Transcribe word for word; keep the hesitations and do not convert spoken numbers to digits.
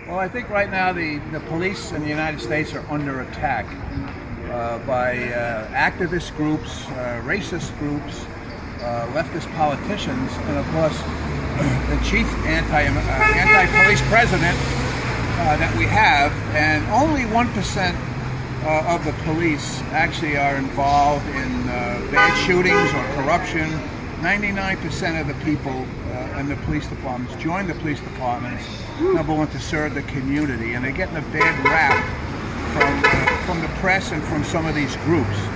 Well, I think right now the, the police in the United States are under attack uh, by uh, activist groups, uh, racist groups, uh, leftist politicians, and of course the chief anti, uh, anti-police president uh, that we have. And only one percent uh, of the police actually are involved in uh, bad shootings or corruption. ninety-nine percent of the people uh, in the police departments join the police departments, number one, to serve the community, and they're getting a bad rap from, uh, from the press and from some of these groups.